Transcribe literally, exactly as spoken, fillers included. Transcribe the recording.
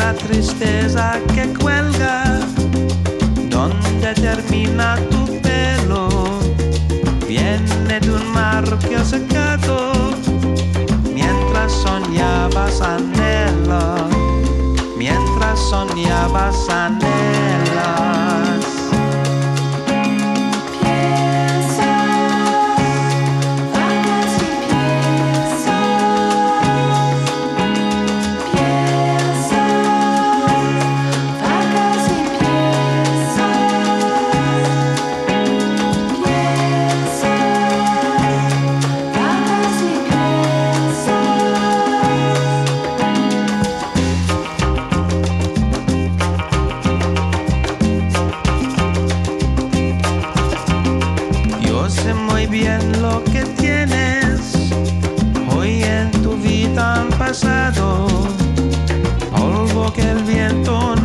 esa tristeza que cuelga, donde termina tu pelo, viene de un mar que ha secado, mientras soñabas anhelos, mientras soñabas anhelos. Sé muy bien lo que tienes, hoy en tu vida han pasado, polvo que el viento